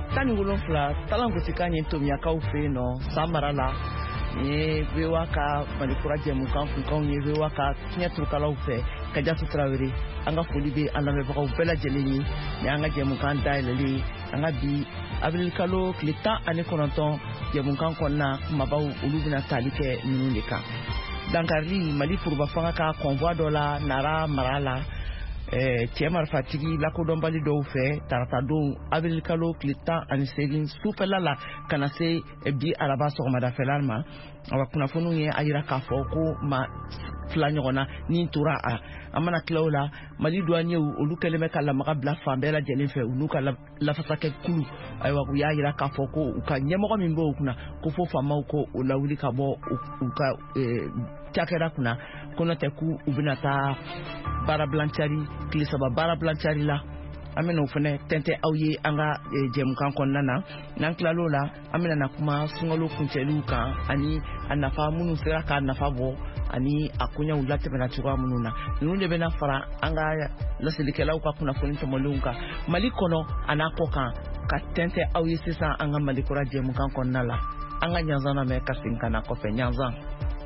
17 talangosi ni tomiyakaw fe no samarala ni vewa ka malikura jemukan kunkan ni vewa ka tiɲɛturukalaw fɛ Kadiatu Traoré an ka foli bɛ an lamɛnbagaw bɛɛ lajɛlen ye ni an ka jemukan dayɛlɛlen an ka bi avril kalo tile 19 jemukan kɔnɔna kumabaw olu bɛna tali kɛ ninnu de kan. Dankari Mali furuba fanga ka convoi dɔ la Nara mara la cɛ marifatigi lakodɔnbali dɔw fɛ tarata don avril kalo tile 18 sufɛla la ka na se bi araba sɔgɔmadafɛla ma awa kunnafoniw ye a yira k'a fɔ ko ma fila ɲɔgɔnna ni tora a mana tilaw la Mali douaniers olu kɛlen bɛ ka lamaga bila fan bɛɛ lajɛlen fɛ u n'u ka lafasakɛ kulu ayiwa u y'a yira k'a fɔ ko u ka ɲɛmɔgɔ min bɛ u kunna ko fo faamaw ko u lawuli ka bɔ u ka cakɛda kunna ko n'o tɛ k'u bɛna taa baarabilancari tile 3 baarabilancari la an bɛna o fana tɛntɛn aw ye an ka jɛmukan kɔnɔna na n'an tilal'o la an bɛna na kuma sunkalo kuncɛliw kan ani a nafa minnu sera k'a nafa bɔ ani a koɲɛw latɛmɛna cogoya minnu na ninnu de bɛna fara an ka laselilikɛlaw ka kunnafoni tɔmɔlenw kan Mali kɔnɔ a n'a kɔ kan ka tɛntɛn aw ye sisan an ka Malikura jɛmukan kɔnɔna la an ka ɲanzan lamɛn ka segin ka na kɔfɛ ɲanzan.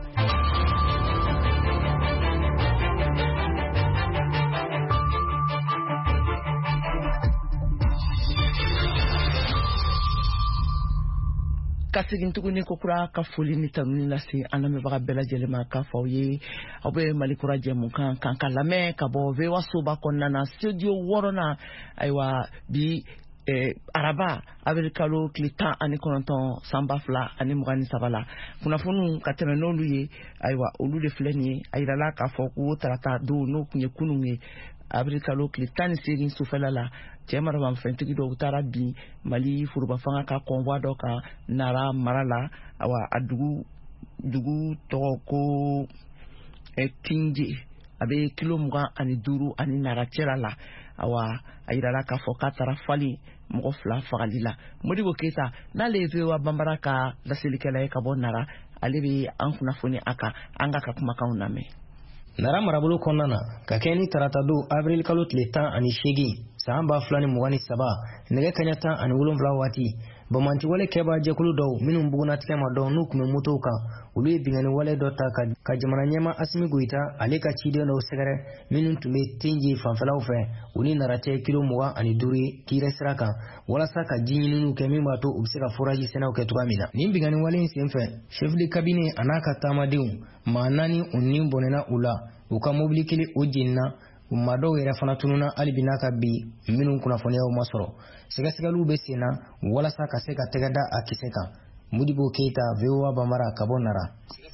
Ka segin tuguni kokura ka foli ni tanuni lase an lamɛnbaga bɛɛ lajɛlen ma k'a fɔ aw ye aw bɛ Malikura jɛmukan kan ka lamɛn ka bɔ VOA soba kɔnɔna na studio 6nan ayiwa bi araba avril kalo tile 19 san 2023 la kunnafoniw ka tɛmɛ n'olu ye ayiwa olu de filɛ nin ye a yirala k'a fɔ ko tarata don n'o tun ye kunun ye avril kalo tile 18 sufɛla la cɛ marabanfɛntigi dɔw taara bi Mali furuba fanga ka convoi dɔ kan Nara mara la awa a dugu tɔgɔ ko Tinje a bɛ kilo 25 ani Nara cɛla la awa a yirala k'a fɔ k'a taara fali mɔgɔ 2 fagali la Modibo Keita n'ale ye VOA Bambara ka laselilikɛla ye ka bɔ Nara ale bɛ an kunnafoni a kan an ka kumakanw lamɛn. Nara marabolo kɔnɔna na ka kɛ ni tarata don avril kalo tile 18 san 2023 nɛgɛ kaɲa 17 waati bamantiwale kɛba jɛkulu dɔw minnu bugunatigɛ ma dɔn n'u tun bɛ motow kan olu ye bingani wale dɔ ta ka jamana ɲɛma Asimi Goita ale ka ciden dɔw sɛgɛrɛ minnu tun bɛ Tinje fanfɛlaw fɛ u ni Nara cɛ kilo 25 ye kire sira kan walasa ka ji ɲininiw kɛ min b'a to u bɛ se ka foraji sɛnɛw kɛ cogoya min na nin bingani wale in senfɛ chef de cabinet a n'a ka taamadenw maa 4 u ni bɔnɛna u la u ka mobili kelen o jenina maa dɔw yɛrɛ fana tununa hali bi n'a ka bi minnu kunnafoniyaw ma sɔrɔ sɛgɛsɛgɛliw bɛ sen na walasa ka se ka tɛgɛ da a kisɛ kan Modibo Keita VOA Bambara ka bɔ Nara.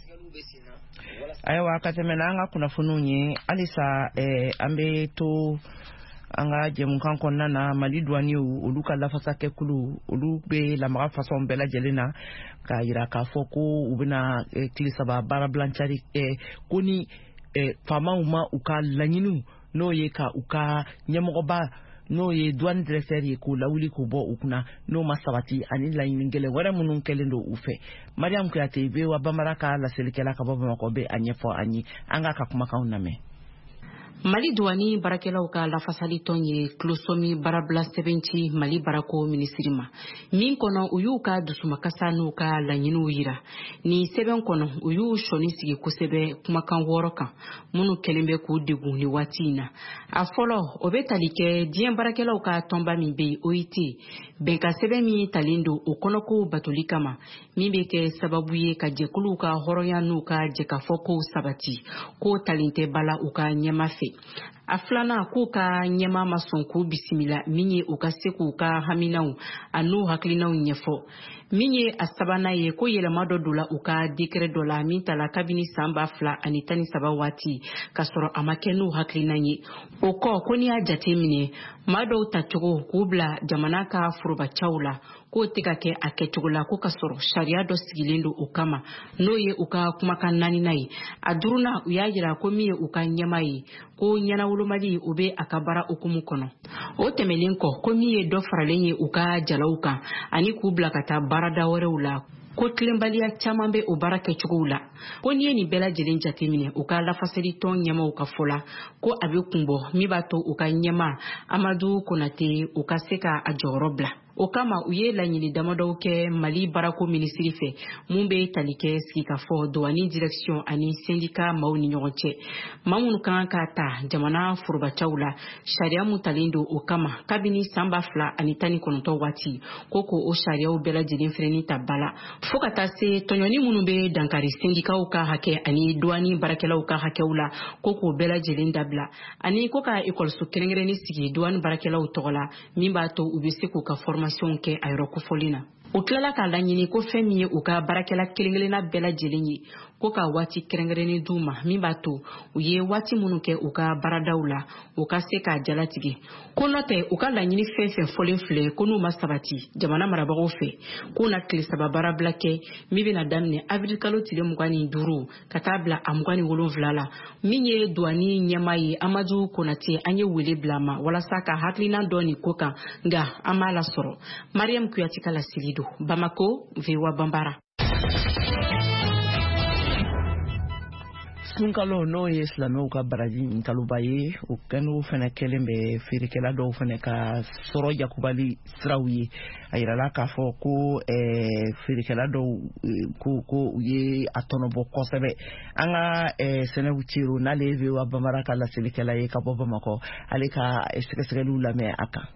Ayiwa ka tɛmɛ n'an ka kunnafoniw ye halisa an bɛ to an ka jɛmukan kɔnɔna na Mali douaniers olu ka lafasakɛkulu olu bɛ lamaga fasɔn bɛɛ lajɛlen na k'a yira k'a fɔ ko u bɛna tile 3 baarabilancari ko ni faamaw ma u ka laɲiniw n'o ye ka u ka ɲɛmɔgɔba n'o ye douane directeur ye k'u lawuli k'u bɔ u kunna n'o ma sabati ani laɲini gɛlɛn wɛrɛ minnu kɛlen don u fɛ Mariam Kuyate VOA Bambara ka laselilikɛla ka bɔ Bamakɔ bɛ a ɲɛfɔ an ye an ka kumakanw lamɛn. Mali douani barakɛlaw ka lafasali tɔn ye Klosomi barabila sɛbɛnci Mali barako minisiri ma min kɔnɔ u y'u ka dusumakasa n'u ka laɲiniw yira ni sɛbɛn kɔnɔ u y'u sɔni sigi kosɛbɛ kumakan 6 kan minnu kɛlen bɛ k'u degun ni waati in na a fɔlɔ o bɛ tali kɛ diɲɛ barakɛlaw ka tɔnba min bɛ OIT bɛnka sɛbɛn min talen don o kɔnɔko batoli kama min bɛ kɛ sababu ye ka jɛkuluw ka hɔrɔnya n'u ka jɛkafɔkow sabati ko talen tɛ bala u ka ɲɛma fɛ a filanan k'u ka ɲɛma ma sɔn k'u bisimila min ye u ka se k'u ka haminaw a n'u hakilinaw ɲɛfɔ min ye a sabanan ye ko yɛlɛma dɔ don la u ka décret dɔ la min tala kabini san 2013 waati ka sɔrɔ a ma kɛ n'u hakilina ye o kɔ ko n'i y'a jate minɛ maa dɔw tacogo k'u bila jamana ka forobacaw la k'o tɛ ka kɛ a kɛcogo la ko ka sɔrɔ sariya dɔ sigilen don o kama n'o ye u ka kumakan 4nan ye a 5nan u y'a yira ko min ye u ka ɲɛma ye ko ɲɛnawolomali o bɛ a ka baara hukumu kɔnɔ o tɛmɛlen kɔ ko min ye dɔ faralen ye u ka jalaw kan ani k'u bila ka taa baarada wɛrɛw la ko tilenbaliya caman bɛ o baara kɛcogow la ko n'i ye nin bɛɛ lajɛlen jateminɛ u ka lafaseli tɔn ɲɛmaw ka fɔ la ko a bɛ kunbɔ min b'a to u ka ɲɛma Amadu Konate u ka se ka a jɔyɔrɔ bila o kama u ye laɲini damadɔw kɛ Mali barako minisiri fɛ mun bɛ tali kɛ sigi ka fɔ douane direction ani syndicat maaw ni ɲɔgɔn cɛ. Maa minnu kan ka ta jamana forobacaw la sariya mun talen don o kama kabini san 2019 waati ko o sariyaw bɛɛ lajɛlen fɛnɛni ta bala fo ka taa se tɔɲɔni minnu bɛ dankari syndicatw ka hakɛ ani douane barakɛlaw ka hakɛw la ko bɛɛ lajɛlen dabila ani ko ka école kɛrɛnkɛrɛnni sigi douane barakɛlaw tɔgɔ la min b'a to u bɛ se k'u ka formation kɛ a yɔrɔ kofɔli na. O tilala k'a laɲini ko fɛn min ye u ka baarakɛla kelen-kelenna bɛɛ lajɛlen ye ko ka waati kɛrɛnkɛrɛnnen d'u ma min b'a to u ye waati minnu kɛ u ka baaradaw la u ka se k'a jalatigɛ ko nɔtɛ u ka laɲini fɛn fɛn fɔlen filɛ ko n'u ma sabati jamana marabagaw fɛ k'u na tile 3 baarabila kɛ min bɛna daminɛ avril kalo tile 25 ka taa bila a 27 la min ye douane ɲɛmaa ye Amadu Konate an ye wele bila ma walasa ka hakilina dɔ nin ko kan nka an b'a lasɔrɔ. Mariam Kuyati ka lasili don Bamako, VOA Bambara. Sunkalo n'o ye silamɛw ka baraji ɲininkaluba ye o kɛnɛw fana kɛlen bɛ feerekɛla dɔw fana ka sɔrɔ yakubali siraw ye a yirala k'a fɔ ko feerekɛla dɔw ko u ye a tɔnɔbɔ kosɛbɛ an ka Sɛnɛbu Ciro n'ale ye VOA Bambara ka lasilikɛla ye ka bɔ Bamakɔ ale ka sɛgɛsɛgɛliw lamɛn a kan.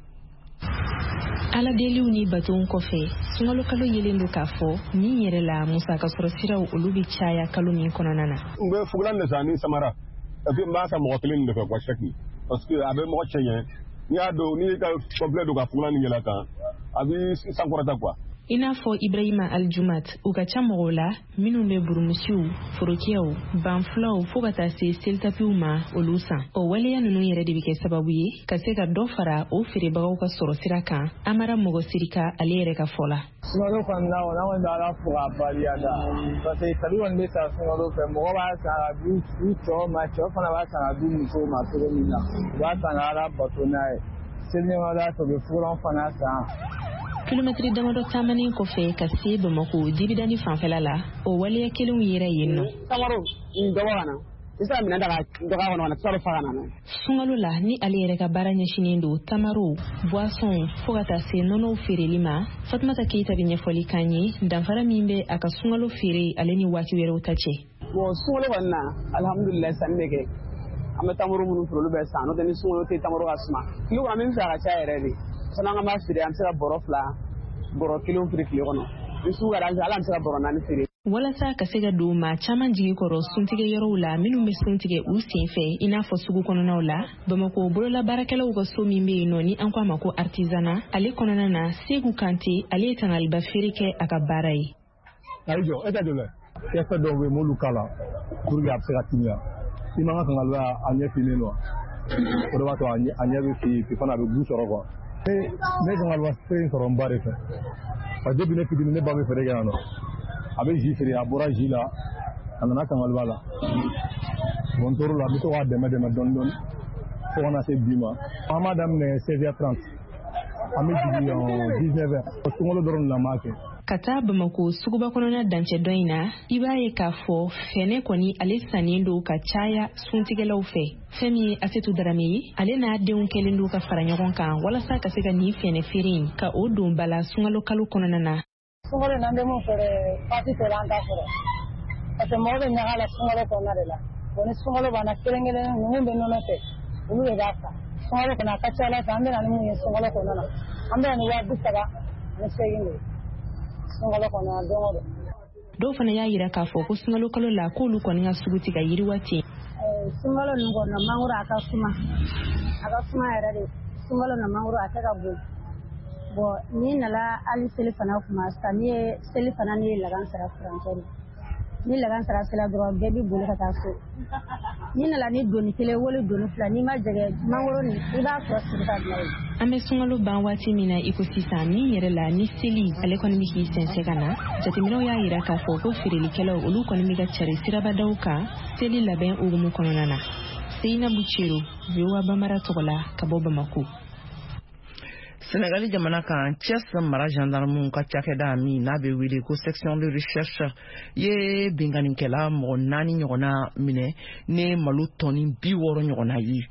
Ala deliw ni baton kɔfɛ sunkalo kalo yelen do k'a fɔ min yɛrɛ la musaka sɔrɔ siraw olu bɛ caya kalo min kɔnɔna na. N bɛ fugulan de san ni samara et puis n b'a san mɔgɔ kelen de fɛ quoi chaque parce que a bɛ mɔgɔ cɛɲɛ n'i y'a dɔn n'i ka complet don ka fugulan ni yɛlɛ kan a bɛ sankɔrɔta quoi. I n'a fɔ Ibrahima Aljumat u ka ca mɔgɔw la minnu bɛ burumusiw, forokiyaw, banfulaw fo ka taa se selitapiw ma olu san. O waleya ninnu yɛrɛ de bɛ kɛ sababu ye ka se ka dɔ fara o feerebagaw ka sɔrɔ sira kan. Amara Mɔgɔ Sirika ale yɛrɛ ka fɔ la. Sunkalo kɔni na o n'an bɛ Ala fo k'a barikada parce que kali kɔni bɛ san sunkalo fɛ mɔgɔ b'a san ka du cɛw ma cɛw fana b'a san ka du musow ma cogo min na u b'a san ka Ala bato n'a ye seli ɲɛmada fɛ u bɛ fugulan fana san. Kilomɛtiri damadɔ taamanen kɔfɛ ka se Bamako dibidani fanfɛla la o waleya kelenw yɛrɛ yen nɔ. Tamaro dɔgɔ kana isa minɛ daga dɔgɔ kɔnɔ tsaro fa kana. Sunkalo la ni ale yɛrɛ ka baara ɲɛsinnen don tamaro boisson fo ka taa se nɔnɔw feereli ma Fatumata Keita bɛ ɲɛfɔli kan ye danfara min bɛ a ka sunkalo feere ale ni waati wɛrɛw ta cɛ. Bon sunkalo kɔni na alhamdulillah sanni bɛ kɛ an bɛ tamaro minnu feere olu bɛ san n'o tɛ ni sunkalo tɛ tamaro ka suma kilo kɔni min fɛ a ka ca yɛrɛ de. San'an ka ma feere an bɛ se ka bɔrɔ 2 bɔrɔ 1 feere tile kɔnɔ ni sugu ka d'an bɛ se ka bɔrɔ 4 feere. Walasa ka se ka don maa caman jigi kɔrɔ suntigɛ yɔrɔw la minnu bɛ suntigɛ u sen fɛ i n'a fɔ sugu kɔnɔnaw la Bamako bolola baarakɛlaw ka so min bɛ yen nɔ ni an ko a ma ko artisanat ale kɔnɔna na Segu Kante ale ye kangaliba feere kɛ a ka baara ye. Ayi jɔ e tɛ dɔn dɛ kɛfɛ dɔw bɛ m'olu k'a la pour que a bɛ se ka timiya i man ka kangaliba a ɲɛ finnen don o de b'a to a ɲɛ bɛ fi fana a bɛ gu sɔrɔ quoi. Ne kangaliba feere in sɔrɔ n ba de fɛ parce que depuis ne fitinin ne ba bɛ feere kɛ yan nɔ a bɛ ji feere a bɔra ji la a nana kangaliba la bon n tor'o la n bɛ to k'a dɛmɛ dɔɔni dɔɔni fo ka na se bi ma an b'a daminɛ 16h30 an bɛ jigin 19h sunkalo dɔrɔn de la n b'a kɛ. Ka taa Bamako suguba kɔnɔna dancɛ dɔ in na i b'a ye k'a fɔ fɛnɛ kɔni ale sannen don ka caya suntigɛlaw fɛ fɛn min ye Asetu Darame ye ale n'a denw kɛlen don ka fara ɲɔgɔn kan walasa ka se ka nin fɛnɛ feere in ka o don bala sunkalo kalo kɔnɔna na. Sunkalo n'an bɛ mun feere waati tɛ an ta sɔrɔ parce que mɔgɔ bɛ ɲaga la sunkalo kɔnɔna de la bon ni sunkalo banna kelen-kelen ninnu bɛ nɔnɔ fɛ olu de b'a san sunkalo kɔnɔ a ka ca Ala fɛ an bɛ na ni mun ye sunkalo kɔnɔna na an bɛ na ni 38 de sunkalo kɔnɔ don o don. Dɔw fana y'a yira k'a fɔ ko sunkalo kalo la k'olu kɔni ka sugu tigɛ yiriwa ten. Sunkalo ninnu kɔnɔ mangoro a ka suma yɛrɛ de sunkalo na mangoro a tɛ ka bon bon ni nana hali seli fana kuma sisan ni ye seli fana ni ye lagan sara furancɛ ni lagan sara sela dɔrɔn bɛɛ bɛ boli ka taa so ni nana ni doni kelen wali doni fila n'i ma jɛgɛ mangoro ni i b'a sɔrɔ sigi ka bila ye. An bɛ sunkalo ban waati min na i ko sisan min yɛrɛ la ni seli ale kɔni bɛ k'i sɛnsɛn ka na jateminɛw y'a yira k'a fɔ ko feerelikɛlaw olu kɔni bɛ ka cari sirabadaw kan seli labɛn hukumu kɔnɔna na. Seinabu Ciro VOA Bambara tɔgɔ la ka bɔ Bamako. Sénégali jamana kan Thiès mara gendarme ka cakɛda min n'a bɛ wele ko section de recherche ye binganikɛla mɔgɔ 4 ɲɔgɔnna minɛ ne malo tɔni 60 ɲɔgɔnna ye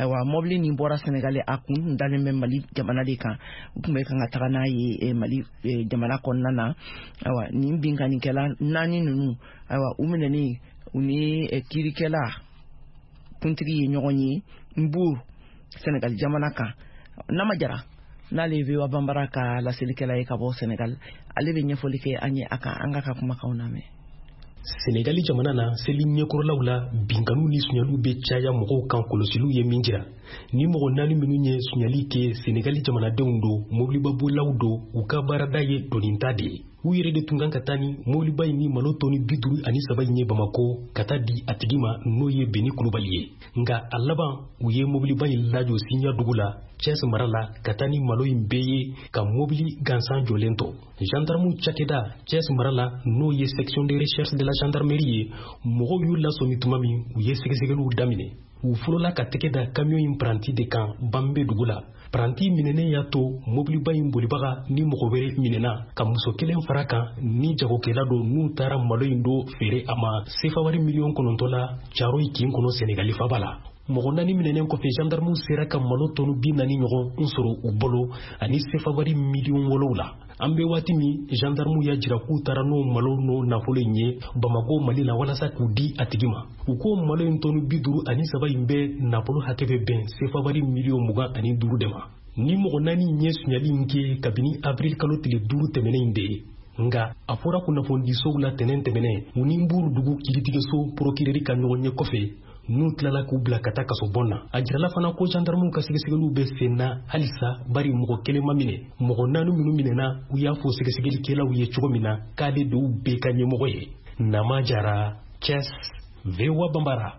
aywa mobili nin bɔra Senegal a kun dalen bɛ Mali jamana de kan u tun bɛ kan ka taga n'a ye Mali jamana kɔnɔna na aywa nin binkannikɛla 4 ninnu aywa u minɛnen u ni kirikɛla kuntigi ye ɲɔgɔn ye Mbour Senegal jamana kan Nama Jara n'ale VOA Bambara ka laselikɛla ye ka bɔ Senegal ale bɛ ɲɛfɔli kɛ an ye an ka kumakanw lamɛn. Senegali jamana na seli ɲɛkɔrɔlaw la binkanu ni suɲɛliw bɛ caya mɔgɔw kan kɔlɔsiliw ye min jira ni mɔgɔ 4 minnu ye suɲɛli kɛ Senegali jamanadenw do mobilibabolaw do u ka baarada ye doninta de ye u yɛrɛ de tun kan ka taa ni mobiliba in ni malo tɔni 53 in ye Bamako ka taa di a tigi ma n'o ye Beni Kulubali ye nka a laban u ye mobiliba in lajɔ Sinya dugu la Thiès mara la ka taa ni malo in bɛɛ ye ka mobili gansan jɔlen to gendarmew cakɛda Thiès mara la n'o ye section de recherche de la gendarmerie ye mɔgɔw y'u lasɔmi tuma min u ye sɛgɛsɛgɛliw daminɛ u fɔlɔla ka tɛgɛ da camion in paranti de kan Bambe dugu la paranti minɛnen y'a to mobiliba in bolibaga ni mɔgɔ wɛrɛ minɛna ka muso kelen fara kan ni jagokɛla do n'u taara malo in do feere a ma sefawari miliyɔn 9 la Caroyi kin kɔnɔ Senegali faba la mɔgɔ 4 minɛnen kɔfɛ gendarmew sera ka malo tɔnu 40 ɲɔgɔn sɔrɔ u bolo ani sefawari miliyɔn 7 la an bɛ waati min gendarmew y'a jira k'u taara n'o malo n'o nafolo in ye Bamako Mali la walasa k'u di a tigi ma u ko malo in tɔnu 53 in bɛ nafolo hakɛ bɛ bɛn sefawari miliyɔn 25 de ma ni mɔgɔ 4 ye suɲɛli in kɛ kabini avril kalo tile 5 tɛmɛnen in de ye nga a fɔra kunnafonidisow la tɛnɛn tɛmɛnɛ u ni Mbour dugu kiritigeso procureur ka ɲɔgɔn ye kɔfɛ n'u tilala k'u bila ka taa kasobon na a jirala fana ko gendarmew ka sɛgɛsɛgɛliw bɛ sen na halisa bari mɔgɔ kelen ma minɛ mɔgɔ 4 minnu minɛna u y'a fɔ sɛgɛsɛgɛlikɛlaw ye cogo min na k'ale de u bɛɛ ka ɲɛmɔgɔ ye Nama Jara Thiès VOA Bambara.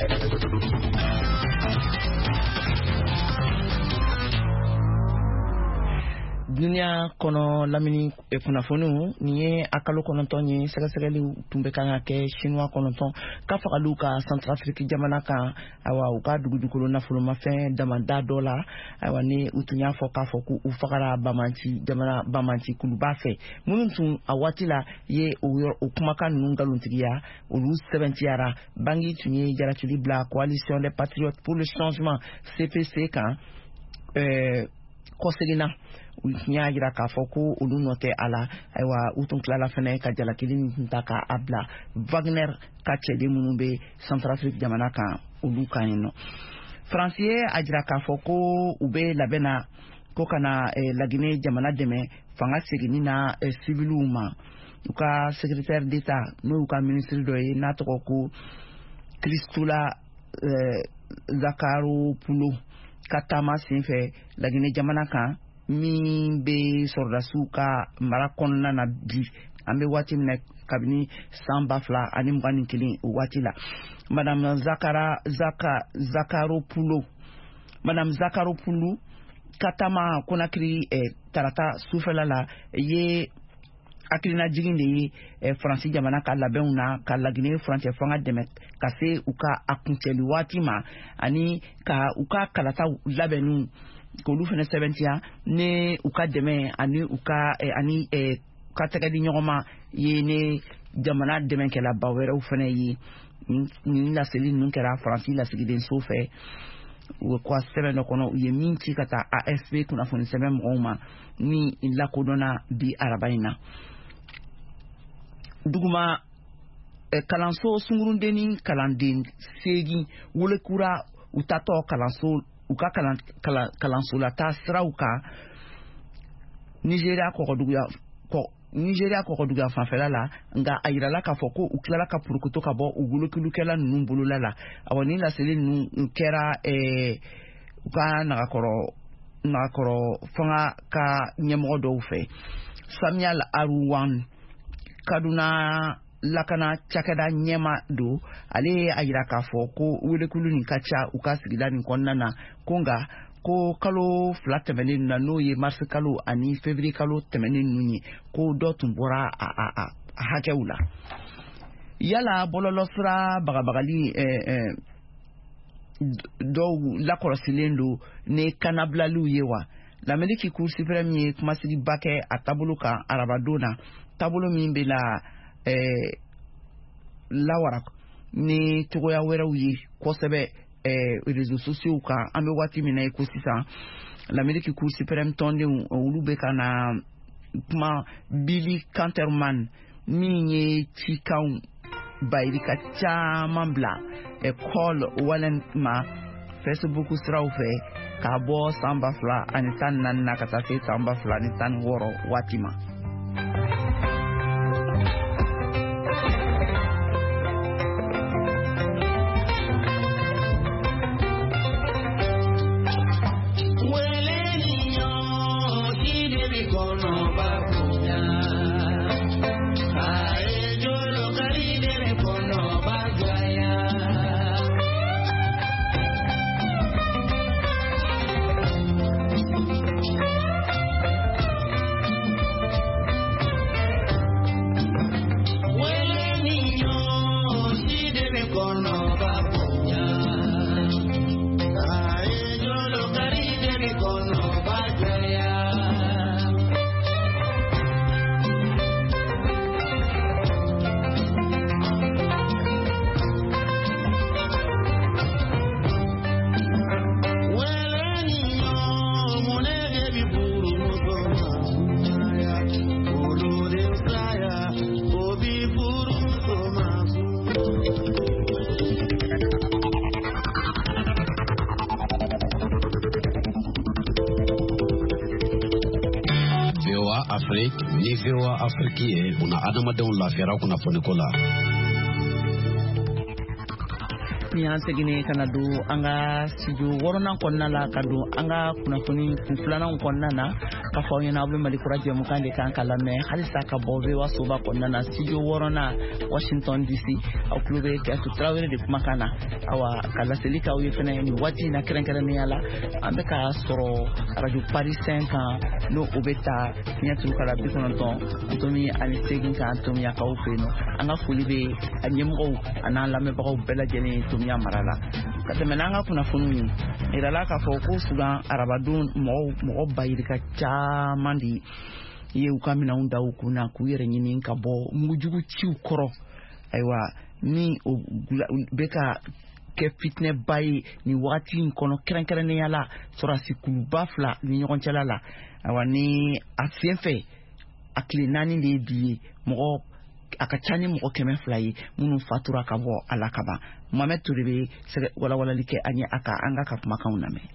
Dunia kono lamini kunnafoniw ni ye a kalo 9 ye sɛgɛsɛgɛliw tun bɛ kan ka kɛ chinois 9 ka fagalu ka Centrafrique jamana kan awa u ka dugudugukolo nafolomafɛn damanda dɔ la awa ni u tun y'a fɔ k'a fɔ ko u fagara Bamanti kuluba fɛ minnu tun a waati la ye o kumakan ninnu nkalontigiya olu sɛbɛntiyara Bangi tun ye jaratili bila Coalition des Patriotes pour le Changement CPC kan kɔseginna u y'a jira k'a fɔ ko olu nɔ tɛ a la ayiwa u tun tilala fɛnɛ ka jalakili min ta k'a bila Wagner ka cɛden minnu bɛ Centrafrique jamana kan olu kan yen nɔ Faransi ye a jira k'a fɔ ko u bɛ labɛn na ko kana Laginɛ jamana dɛmɛ fanga seginni na civiliw ma u ka secrétaire d'État n'o y'u ka ministre dɔ ye n'a tɔgɔ ko Christoula Zakharopoulou ka taama senfɛ Laginɛ jamana kan min bɛ sɔrɔdasiw ka mara kɔnɔna na bi an bɛ waati min na kabini san 2021 o waati la Madame Zakharopoulou ka taama Conakry tarata sufɛla la ye hakilina jigin de ye Faransi jamana ka labɛnw na ka Laginɛ furancɛ fanga dɛmɛ ka se u ka a kuncɛli waati ma ani ka u ka kalataw labɛnniw k'olu fana sɛbɛntiya ni u ka dɛmɛ ani u ka tɛgɛ di ɲɔgɔn ma ye ne jamana dɛmɛkɛlaba wɛrɛw fana ye nin laseli ninnu kɛra Faransi lasigidenso fɛ u ka sɛbɛn dɔ kɔnɔ u ye min ci ka taa AFP kunnafoni sɛbɛn mɔgɔw ma min lakodɔnna bi araba in na duguma kalanso sungurunden kalanden 8 wolekura u tatɔ kalanso u ka kalanso la taa siraw kan Nigeria kɔgɔduguya fanfɛla la nka a yirala k'a fɔ ko u tilala ka purukutu ka bɔ u wolokilukɛla ninnu bolola la awɔ ni laseli ninnu kɛra u ka nagakɔrɔ fanga ka ɲɛmɔgɔ dɔw fɛ Samuel Arouane Kaduna lakana cakɛda ɲɛma do ale a yira k'a fɔ ko welekulu nin ka ca u ka sigida nin kɔnɔna na ko nka ko kalo 2 tɛmɛnen na n'o ye mars kalo ani février kalo tɛmɛnen ninnu ye ko dɔ tun bɔra a hakɛw la yala bɔlɔlɔsira bagabagali dɔw lakɔlɔsilen do ni kanabilaliw ye wa l'Amérique Cour suprême ye kumasigi kɛ a taabolo kan arabadon na taabolo min bɛ la lawara ni cogoya wɛrɛw ye kosɛbɛ réseaux sociaux kan an bɛ waati min na ko sisan l'Amérique Cour suprême tɔndenw olu bɛ ka na kuma Billy Canterman min ye cikanw bayirika caman bila Call Wallen ma Facebook siraw fɛ k'a bɔ san 2014 na ka taa se san 2016 waati ma. Ni VOA Afrique ye una adamadenw lafiyara kunnafoni ko la. Ni an seginne kana don an ka studio wɔɔrɔnan kɔnɔna la ka don an ka kunnafoni kun filanan kɔnɔna na ka fɔ aw ɲɛna aw bɛ Mali kura jɛmukan de kan ka lamɛn halisa ka bɔ VOA soba kɔnɔna na studio wɔɔrɔnan Washington DC aw tulo bɛ Kɛsu Tarawele de kumakan na awa ka laseli k'aw ye fɛnɛ nin waati in na kɛrɛnkɛrɛnnenya la an bɛ ka sɔrɔ Radio Paris 5 kan n'o o bɛ ta fiɲɛ turukala 98.8 kan Tomiyakaw fɛ yen nɔ an ka foli bɛ a ɲɛmɔgɔw a n'an lamɛnbagaw bɛɛ lajɛlen Tomiya mara la ka tɛmɛ n'an ka kunnafoniw ye yirala k'a fɔ ko Sudan arabadon mɔgɔ bayirika caman de ye u ka minɛnw da u kunna k'u yɛrɛ ɲini ka bɔ mugujugu ciw kɔrɔ ayiwa ni o bɛ ka kɛ fitinɛba ye nin wagati in kɔnɔ kɛrɛnkɛrɛnnenya la sɔrɔdasi kuluba 2 ni ɲɔgɔn cɛla la ayiwa ni a sen fɛ a tile 4 de ye bi ye mɔgɔ a ka ca ni mɔgɔ 200 ye minnu fatura ka bɔ a la kaban Mohamed Touré bɛ walawalali kɛ an ye a ka an ka kumakanw lamɛn.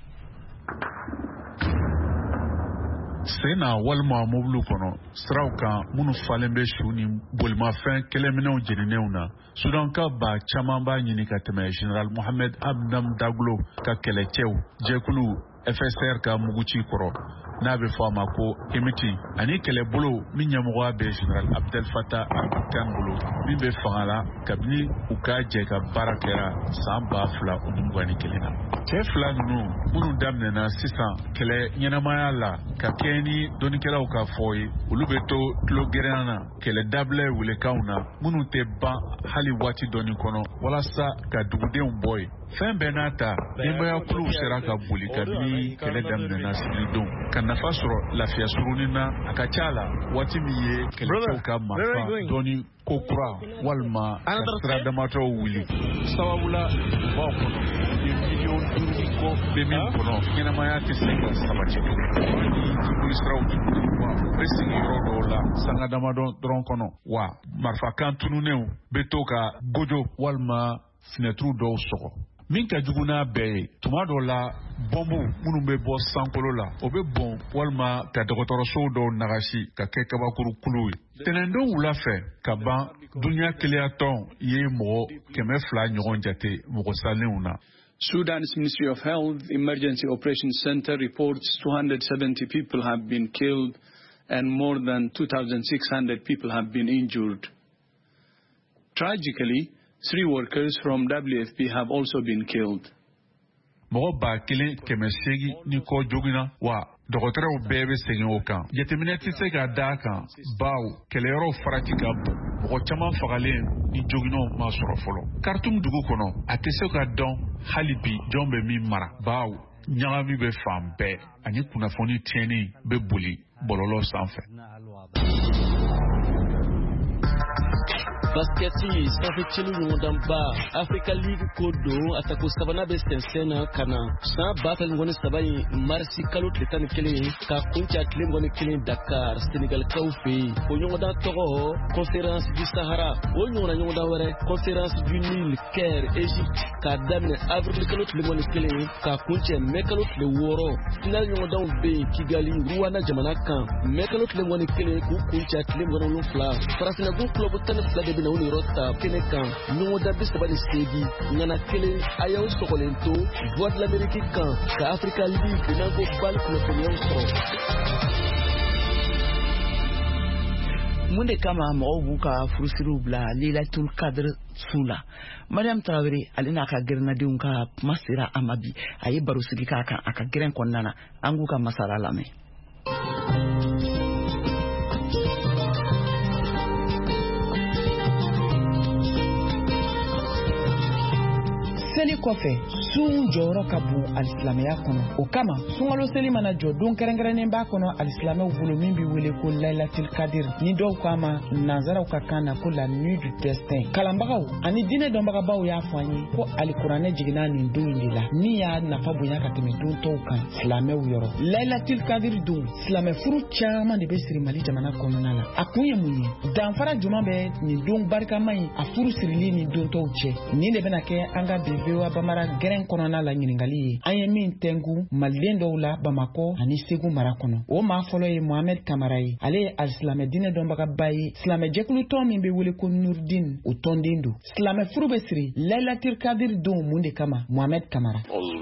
Sena walima mobulu kɔnɔ siraw kan minnu falen bɛ su ni bolimafɛn kɛlɛminɛw jeninenw na Sudan ka ba caman b'a ɲini ka tɛmɛ General Mohamed Abdam Daglo ka kɛlɛcɛw jɛkulu FSR ka muguci kɔrɔ n'a bɛ fɔ a ma ko Hemiti ani kɛlɛbolo min ɲɛmɔgɔya bɛ General Abdel Fattah al-Burhan bolo min bɛ fanga la kabini u ka jɛ ka baara kɛra san 2021 na. Cɛ 2 ninnu minnu daminɛna sisan kɛlɛ ɲɛnamaya la ka kɛ ni dɔnnikɛlaw ka fɔ ye olu bɛ to tulogɛrɛnya na kɛlɛ dabilɛ welekanw na minnu tɛ ban hali waati dɔɔni kɔnɔ walasa ka dugudenw bɔ ye. Fɛn bɛɛ n'a ta denbaya kuluw sera ka boli kabini kɛlɛ daminɛna sigilidenw ka nafa sɔrɔ lafiya surunin na a ka ca la waati min ye kɛlɛcɛw ka marifa dɔɔni ko kura walima ka sira damatɔw wuli sababu la baw kɔnɔ miliyɔn 5 kɔ bɛ min kɔnɔ ɲɛnamaya tɛ se ka sabati tugun ni jibolisiraw tuguni wa u bɛ sigi yɔrɔ dɔw la sanga damadɔ dɔrɔn kɔnɔ wa marifakan tununenw bɛ to ka gojo walima finɛturu dɔw sɔgɔ. Min ka jugu n'a bɛɛ ye tuma dɔw la bɔnbu minnu bɛ bɔ sankolo la o bɛ bɔn walima ka dɔgɔtɔrɔsow dɔw nagasi ka kɛ kabakuru kulu ye. Tɛnɛndon wula fɛ ka ban dunuya keleyatɔn ye mɔgɔ 200 ɲɔgɔn jate mɔgɔ salenw na. Sudan's Ministry of Health Emergency Operations Center reports 270 people have been killed and more than 2,600 people have been injured. Tragically, 3 workers from WFP have also been killed. Mɔgɔ 1,800 ni kɔ jogina wa dɔgɔtɔrɔw bɛɛ bɛ segin o kan. Jateminɛ tɛ se ka d'a kan bawo kɛlɛyɔrɔw farati ka bon. Mɔgɔ caman fagalen ni joginaw ma sɔrɔ fɔlɔ. Khartoum dugu kɔnɔ a tɛ se ka dɔn hali bi jɔn bɛ min mara bawo ɲagami bɛ fan bɛɛ ani kunnafoni tiɲɛni bɛ boli bɔlɔlɔ sanfɛ. basketi sanfɛcilu ɲɔgɔndanba Africa League ko don atako sabana bɛ sɛnsɛn na ka na san 2017 marisi kalo tile 11 ka kunca tile 21 Dakar Senegalikaw fɛ yen o ɲɔgɔndan tɔgɔ Conférence du Sahara o ɲɔgɔndan wɛrɛ Conférence du Nil Caire Égypte ka daminɛ avril kalo tile 21 ka kuncɛ mai kalo tile 6 final ɲɔgɔndanw bɛ yen Kigali Rwanda jamana kan mai kalo tile 21 k'u kunca tile 17 Farafinagun club 12 de bɛna u ni yɔrɔ ta kɛnɛ kan ɲɔgɔndan 38 ŋana kelen a y'aw sɔgɔlen to Voix de l'Amérique kan ka Africa League n'an ko bal kunnafoniyaw sɔrɔ. mun de kama mɔgɔw b'u ka furusiriw bila Laylatul Qadr su la Mariam Traoré ale n'a ka gɛrɛnadenw ka kuma sera a ma bi a ye baro sigi k'a kan a ka gɛrɛn kɔnɔna na an k'u ka masala lamɛn. Seli kɔfɛ sun jɔyɔrɔ ka bon alisilamɛya kɔnɔ o kama sunkalo seli mana jɔ don kɛrɛnkɛrɛnnen b'a kɔnɔ alisilamɛw bolo min bɛ wele ko Laylatul Qadr ni dɔw k'a ma nanzaraw ka kan na ko la nuit du destin kalanbagaw ani diinɛ dɔnbagabaw y'a fɔ an ye ko alikuranɛ jiginna nin don in de la min y'a nafa bonya ka tɛmɛ don tɔw kan silamɛw yɔrɔ Laylatul Qadr don silamɛ furu caman de bɛ siri Mali jamana kɔnɔna la a kun ye mun ye danfara jumɛn bɛ nin don barikama in a furu sirili ni don tɔw cɛ nin de bɛna kɛ an ka VOA Bamara gɛrɛn kɔnɔna la ɲininkali ye an ye min tɛngu maliden dɔw la Bamakɔ ani Segu mara kɔnɔ o maa fɔlɔ ye Mohamed Kamara ye ale ye alisilamɛ diinɛ dɔnbagaba ye silamɛ jɛkulu tɔn min bɛ wele ko Nurdin o tɔnden don silamɛ furu bɛ siri Laylatul Qadr don mun de kama Mohamed Kamara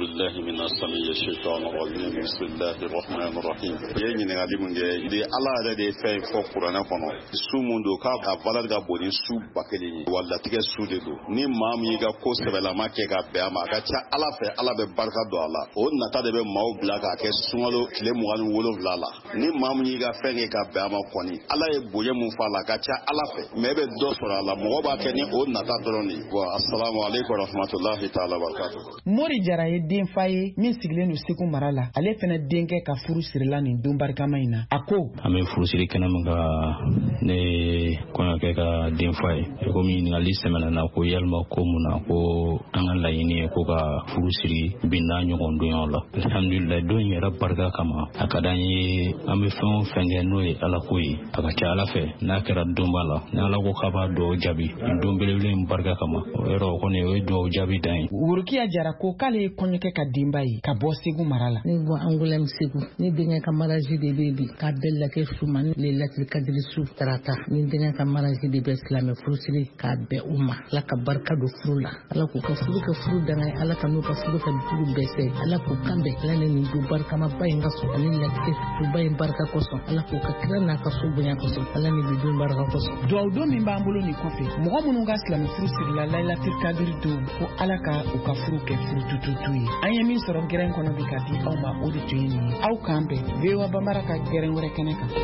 ye ɲininkali mun kɛ de Ala yɛrɛ de ye fɛn fɔ kuranɛ kɔnɔ su mun don k'a valeur ka bon ni su 1000 ye wa latigɛ su de don ni maa min y'i ka ko sɛbɛlama kɛ ka bɛn a ma a ka ca Ala fɛ Ala bɛ barika don a la o nata de bɛ maaw bila k'a kɛ sunkalo tile 27 la ni maa min y'i ka fɛn kɛ ka bɛn a ma kɔni Ala ye bonya mun f'a la a ka ca Ala fɛ mais e bɛ dɔ sɔrɔ a la mɔgɔ b'a kɛ ni o nata dɔrɔn de wa assalamu alaikum wa rahmatullahi ta'ala wa barakatuh. Mori Jara ye denfa ye min sigilen don Segu mara la ale fana denkɛ ka furu sirila nin don barikama in na a ko an bɛ furu siri kɛnɛ min ka ne kɔɲɔkɛ ka denfa ye komi ɲininkali sɛmɛna na ko yalima ko mun na ko an ka laɲini ye ko ka furu siri binna ɲɔgɔn donyaw la alhamdulillah don yɛrɛ barika kama a ka d'an ye an bɛ fɛn o fɛn kɛ n'o ye Ala ko ye a ka ca Ala fɛ n'a kɛra donba la ni Ala ko k'a b'a dɔw jaabi don belebele in barika kama o yɔrɔ kɔni o ye dɔw jaabi dan ye. Worokiya Jara ko k'ale ye kɔɲɔkɛ ka denba ye ka bɔ Segu mara la. Ne bɔ Angoulême Segu ne denkɛ ka mariage de bɛ bi k'a bɛɛ lajɛ suma ni Laylatul Qadr su tarata ni denkɛ ka mariage de bɛ silamɛ furu siri k'a bɛn u ma Ala ka barika don furu la Ala k'u ka furu kɛ furu danga ye Ala ka n'u ka furu kɛ furu bɛɛ sɛ Ala k'u kanbɛn Ala ni nin don barikama ba in ka sɔn ani latigɛ suba in barika kosɔn Ala k'u ka kira n'a ka so bonya kosɔn Ala ni nin don barika kosɔn. Duwawu don min b'an bolo nin kɔfɛ mɔgɔ minnu ka silamɛ furu sirila Laylatul Qadr don ko Ala ka u ka furu kɛ furu tututu ye an ye min sɔrɔ gɛrɛn kɔnɔ bi ka di aw ma o de tun ye nin ye aw k'an bɛn VOA Bambara ka gɛrɛn wɛrɛ kɛnɛ kan.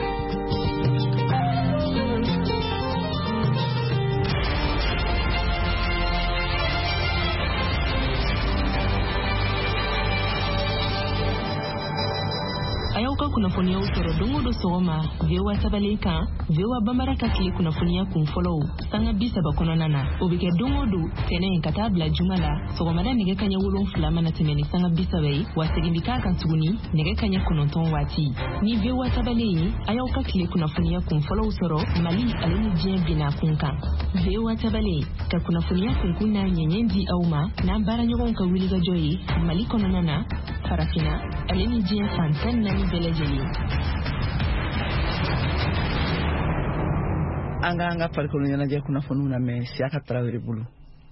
a y'aw ka kunnafoniyaw sɔrɔ don o don sɔgɔma VOA tabalen kan VOA Bambara ka tile kunnafoniya kun fɔlɔw sanga 30 kɔnɔna na o bɛ kɛ don o don tɛnɛn ka taa bila juma la sɔgɔmada nɛgɛ kaɲɛ 7 mana tɛmɛ ni sanga 30 ye wa segin bi k'a kan tuguni nɛgɛ kaɲɛ 9 waati ni VOA tabalen ye a y'aw ka tile kunnafoniya kun fɔlɔw sɔrɔ Mali ale ni diɲɛ binna kun kan VOA tabalen ka kunnafoniya kunkun na ɲɛɲɛ di aw ma n'an baaraɲɔgɔnw ka wulikajɔ ye Mali kɔnɔna na farafina ale ni diɲɛ fan 14 bɛɛ lajɛlen. An ka farikolo ɲɛnajɛ kunnafoniw lamɛn Siaka Tarawele bolo.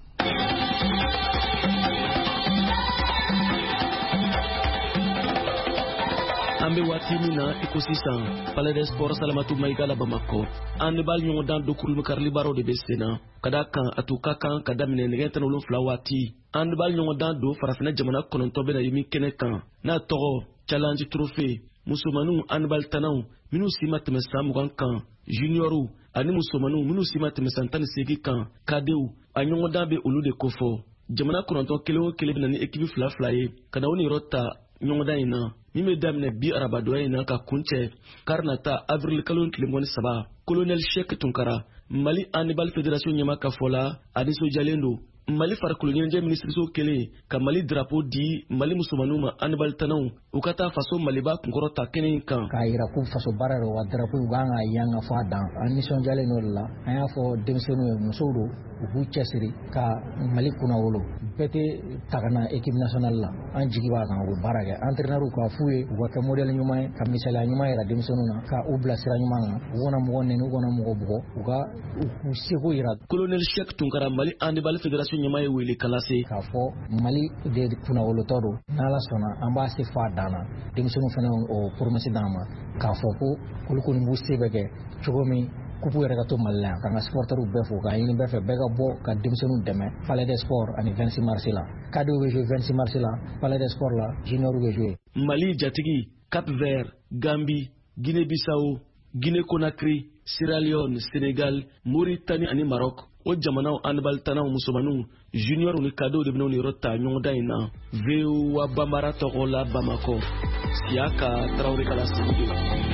an bɛ waati min na i ko sisan palais des sports Salamatu Mayiga la Bamakɔ an de b'a ɲɔgɔndan do kurulu karili baaraw de bɛ sen na ka da kan a tun ka kan ka daminɛ nɛgɛ 17 waati an de b'a ɲɔgɔndan do farafinna jamana 9 bɛ na ye min kɛnɛ kan n'a tɔgɔ challenge trophée musomaninw handball tanaw minnu si ma tɛmɛ san 20 kan junioru ani musomaninw minnu si ma tɛmɛ san 18 kan kadew a ɲɔgɔndan bɛ olu de kofɔ jamana 9 kelen o kelen bɛ na ni équipe fila ye ka na o niyɔrɔ ta ɲɔgɔndan in na min bɛ daminɛ bi arabadoya in na ka kuncɛ kari nata avril kalo tile 13 colonel Sheikh Tunkara Mali Handball Fédération ɲɛma ka fɔ la a nisɔndiyalen don. Mali farikolo ɲɛnajɛ minisiriso kelen ka Mali drapeau di Mali musomanninw ma handball tanaw u ka taa faso Maliba kunkɔrɔ ta kɛnɛ in kan. K'a yira ko faso baara don wa drapeau u kan ka yanga fɔ a dan. An nisɔndiyalen n'o de la an y'a fɔ denmisɛnninw ye musow don u b'u cɛsiri ka Mali kunnawolo bɛɛ tɛ ta ka na équipe nationale la an jigi b'a kan u bɛ baara kɛ entraîneur k'a f'u ye u ka kɛ modèle ɲuman ye ka misaliya ɲuman yira denmisɛnninw na ka u bila sira ɲuman kan u kana mɔgɔ nɛni u kana mɔgɔ bugɔ u ka u seko yira. Colonel Cheikh Tunkara Mali Handball Fédération ɲɛma ye wele kala se k'a fɔ Mali de kunnawolotɔ don n'Ala sɔnna an b'a se fɔ a dan na denmisɛnninw fana o promesse d'an ma k'a fɔ ko olu kɔni b'u se bɛ kɛ cogo min kupu yɛrɛ ka to Mali la ka n ka supporters bɛɛ fo k'a ɲini bɛɛ fɛ bɛɛ ka bɔ ka denmisɛnninw dɛmɛ Palais des Sports ani 26 mars la cadeau bɛ jouer 26 mars la Palais des Sports la junior bɛ jouer. Mali jatigi Cap-Vert, Gambie, Guinée-Bissau, Guinée-Conakry, Sierra Leone, Sénégal, Mauritanie ani Maroc o jamanaw handball tanaw musomanninw junior ni cadeau de bɛna yɔrɔ ta ɲɔgɔn dan in na VOA Bambara tɔgɔ la Bamako Siaka Traoré kala Sénégal.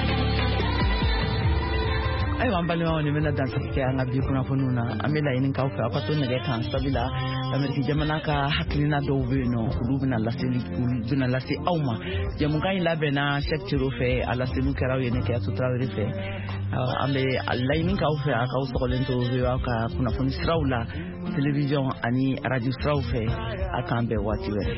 Ayiwa an balimaw ni bɛna dansigi kɛ an ka bi kunnafoniw na an bɛ laɲini k'aw fɛ aw ka to nɛgɛ kan sabula Ameriki jamana ka hakilina dɔw bɛ yen nɔ olu bɛna lase aw ma jɛmukan in labɛnna Cheick Thioro fɛ a laseliw kɛra aw ye ne Kɛyatu Traoré fɛ an bɛ laɲini k'aw fɛ a k'aw sɔgɔlen to VOA ka kunnafoni siraw la télévision ani radio siraw fɛ a k'an bɛn waati wɛrɛ.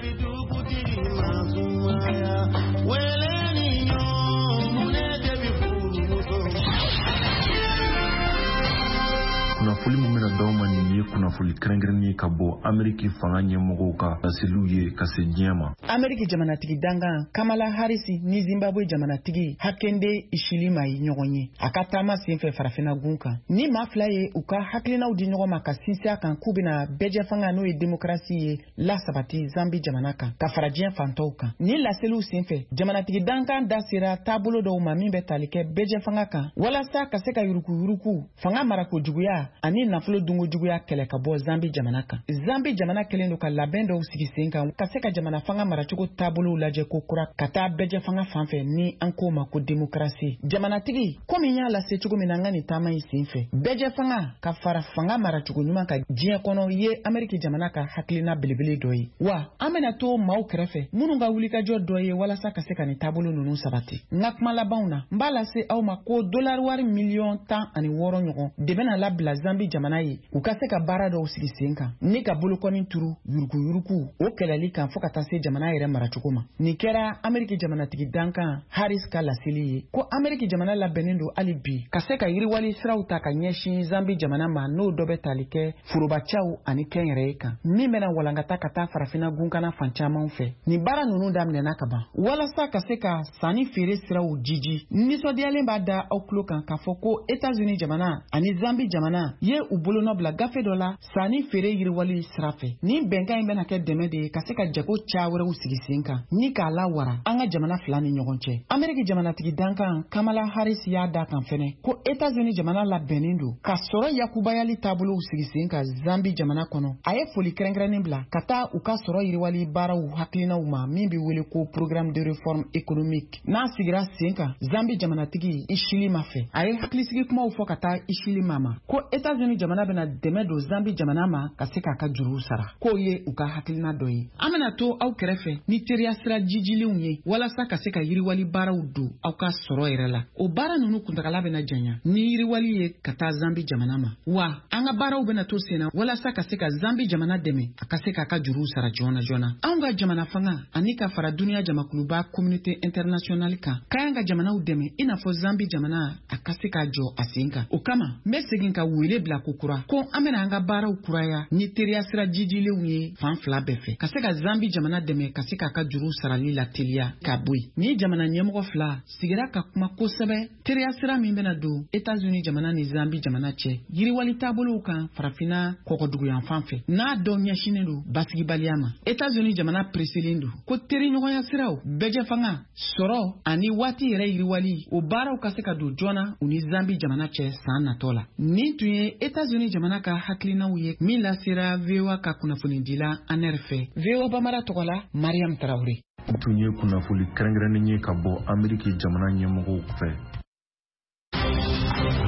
Kunnafoni min bɛna d'aw ma nin ye kunnafoni kɛrɛnkɛrɛnnen ye ka bɔ Ameriki fanga ɲɛmɔgɔw ka laseliw ye ka se diɲɛ ma. Ameriki jamanatigi dangan Kamala Harris ni Zimbabwe jamanatigi Hakainde Hichilema ye ɲɔgɔn ye a ka taama senfɛ farafinna gun kan ni maa fila ye u ka hakilinaw di ɲɔgɔn ma ka sinsin a kan k'u bɛna bɛɛjɛ fanga n'o ye démocratie ye lasabati Zambi jamana kan ka fara diɲɛ fantɔw kan ni laseliw senfɛ jamanatigi dangan da sera taabolo dɔw ma min bɛ tali kɛ bɛɛjɛ fanga kan walasa ka se ka yurukuyuruku fanga marako juguya ani nafolo dungo juguya kɛlɛ ka bɔ Zambi jamana kan. Zambi jamana kɛlen don ka labɛn dɔw sigi sen kan ka se ka jamana fanga maracogo taabolow lajɛ ko kura ka taa bɛɛjɛ fanga fanfɛ ni an k'o ma ko démocratie. Jamanatigi komi n y'a lase cogo min na an ka nin taama in sen fɛ bɛɛjɛ fanga ka fara fanga maracogo ɲuman ka diɲɛ kɔnɔ ye Ameriki jamana ka hakilina belebele dɔ ye wa an bɛna to maaw kɛrɛfɛ minnu ka wulikajɔ dɔ ye walasa ka se ka nin taabolo ninnu sabati. N ka kuma labanw na n b'a lase aw ma ko dollar wari miliyɔn 16 ɲɔgɔn de bɛna labila Zambi jamana ye u ka se ka baara dɔw sigi sen kan ni ka bolokɔni turu yuruguyurugu o kɛlɛli kan fɔ ka taa se jamana yɛrɛ maracogo ma. Nin kɛra Ameriki jamanatigi dankan Harris ka laseli ye ko Ameriki jamana labɛnnen don hali bi ka se ka yiriwali siraw ta ka ɲɛsin Zambi jamana ma n'o dɔ bɛ tali kɛ forobacaw ani kɛnyɛrɛye kan min bɛna walankata ka taa farafinna gunkana fan camanw fɛ. Nin baara ninnu daminɛna ka ban walasa ka se ka sanni feere siraw jiji nisɔndiyalen b'a da aw tulo kan k'a fɔ ko États-Unis jamana ani Zambi jamana ye u bolonɔ bila gafe dɔ la sanni feere yiriwali sira fɛ. Nin bɛnkan in bɛna kɛ dɛmɛ de ye ka se ka jago ca wɛrɛw sigi sen kan ni k'a lawara an ka jamana fila ni ɲɔgɔn cɛ. Ameriki jamanatigi dankan Kamala Harris y'a da kan fɛnɛ ko États-Unis jamana labɛnnen don ka sɔrɔ yakubayali taabolow sigi sen kan Zambi jamana kɔnɔ. A ye foli kɛrɛnkɛrɛnnen bila ka taa u ka sɔrɔ yiriwali baaraw hakilinaw ma min bɛ wele ko programme de réforme économique n'a sigira sen kan Zambi jamanatigi Hichilema fɛ. A ye hakilisigi kumaw fɔ ka taa Hichilema ma ko États-Unis jamana bɛna dɛmɛ don Zambi jamana ma ka se k'a ka juruw sara k'o ye u ka hakilina dɔ ye. An bɛna to aw kɛrɛfɛ ni teriya sira jijilenw ye walasa ka se ka yiriwali baaraw don aw ka sɔrɔ yɛrɛ la. O baara ninnu kuntagala bɛna janya ni yiriwali ye ka taa Zambi jamana ma wa an ka baaraw bɛna to sen na walasa ka se ka Zambi jamana dɛmɛ a ka se k'a ka juruw sara joona joona. Anw ka jamana fanga ani ka fara duniya jamakuluba communauté internationale kan k'an ka jamanaw dɛmɛ i n'a fɔ Zambi jamana a ka se k'a jɔ a sen kan. O kama n bɛ segin ka wele bila ko kura ko an bɛna an ka baaraw kuraya ni teriya sira jijilenw ye fan fila bɛɛ fɛ ka se ka Zambi jamana dɛmɛ ka se k'a ka juru sarali la teliya ka bɔ yen. Ni jamana ɲɛmɔgɔ fila sigira ka kuma kosɛbɛ teriya sira min bɛna don États-Unis jamana ni Zambi jamana cɛ yiriwali taabolow kan farafinna kɔkɔduguyan fan fɛ n'a dɔw ɲɛsinnen don basigibaliya ma. États-Unis jamana preselen don ko teriɲɔgɔnya siraw bɛɛjɛ fanga sɔrɔ ani waati yɛrɛ yiriwali o baaraw ka se ka don joona u ni Zambi jamana cɛ san natɔ la. Nin tun ye États-Unis jamana ka hakilinaw ye min lasera VOA ka kunnafoni dila an yɛrɛ fɛ. VOA Bambara tɔgɔ la Mariam Traoré. Tun ye kunnafoni kɛrɛnkɛrɛnnen ye ka bɔ Ameriki jamana ɲɛmɔgɔw fɛ.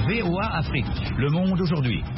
VOA Afrique, le monde aujourd'hui.